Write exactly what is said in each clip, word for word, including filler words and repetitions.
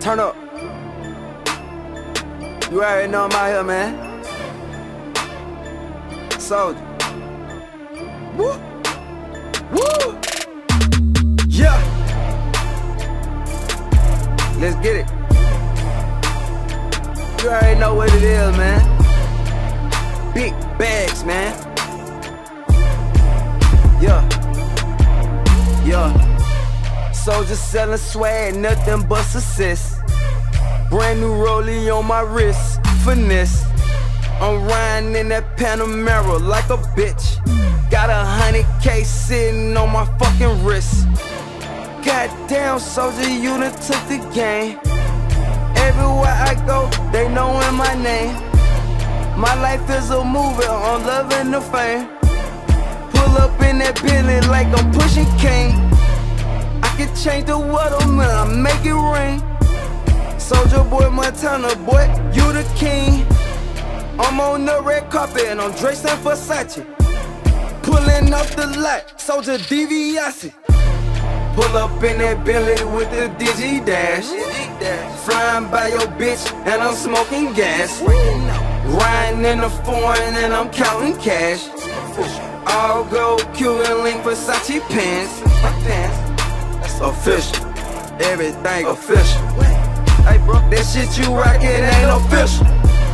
Turn up. You already know I'm out here, man. Soldier. Woo! Woo! Yeah! Let's get it. You already know what it is, man. Big bags, man. Yeah. Yeah. Soldier selling swag, nothing but success. Brand new rollie on my wrist, finesse. I'm riding in that Panamera like a bitch. Got a hundred K sitting on my fucking wrist. Goddamn, soldier, you done took the game. Everywhere I go, they knowin' my name. My life is a movie, I'm loving the fame. Pull up in that Bentley like I'm pushing Kane. I can change the weather, man, I make it rain. Soldier boy, Montana boy, you the king. I'm on the red carpet and I'm dressed in Versace. Pulling off the lot, Soldier DiBiase. Pull up in that Bentley with the Digi Dash. Flying by your bitch and I'm smoking gas. Riding in the foreign and I'm counting cash. All gold Cuban link Versace pants. My pants, that's official. Everything official. Hey bro, that shit you rockin' ain't official.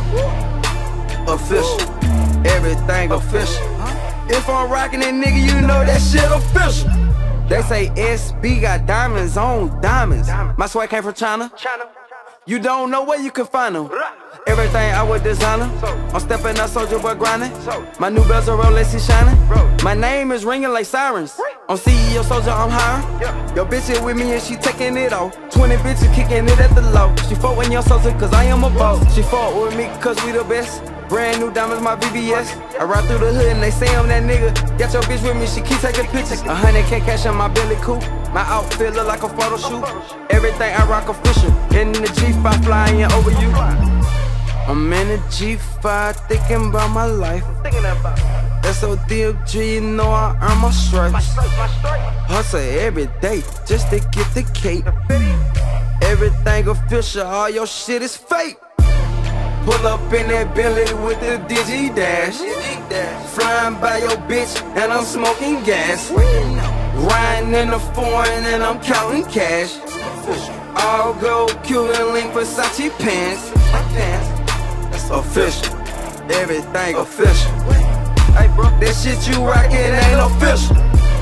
Official. Everything official. If I'm rockin' it, nigga, you know that shit official. They say S B got diamonds on diamonds. My swag came from China. You don't know where you can find them. Everything I would designer. I'm stepping up, soldier boy grinding. My new bells are Rolex, he shining. My name is ringing like sirens. I'm C E O, soldier, I'm hiring. Your bitch is with me and she taking it off. Twenty bitches kicking it at the low. She fought when young soldier cause I am a boss. She fought with me cause we the best. Brand new diamonds, my V V S. I ride through the hood and they say I'm that nigga. Got your bitch with me, she keep taking pictures. A hundred K cash in my belly coupe. My outfit look like a photo shoot. Everything I rock official. In the G five flying over you. I'm in the G five thinking about my life. S O D M G, you know I earn my stripes. Hustle every day just to get the cake. Everything official, all your shit is fake. Pull up in that Bentley with the Digi Dash. Flying by your bitch and I'm smoking gas. Riding in the foreign and I'm counting cash. All gold Cuban link Versace pants. My pants, that's official. Everything official. Hey bro, that shit you rockin' ain't official.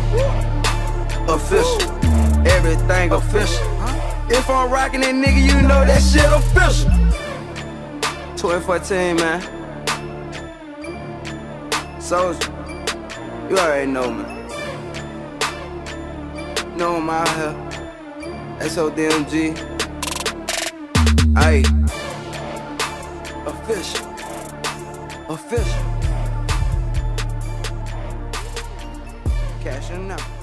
Official. Everything official. If I'm rockin' it, nigga, you know that shit official. twenty fourteen, man. Soldier, you already know, man. Know I'm out here. S O D M G. Ayy. Official. Official. Cashing out.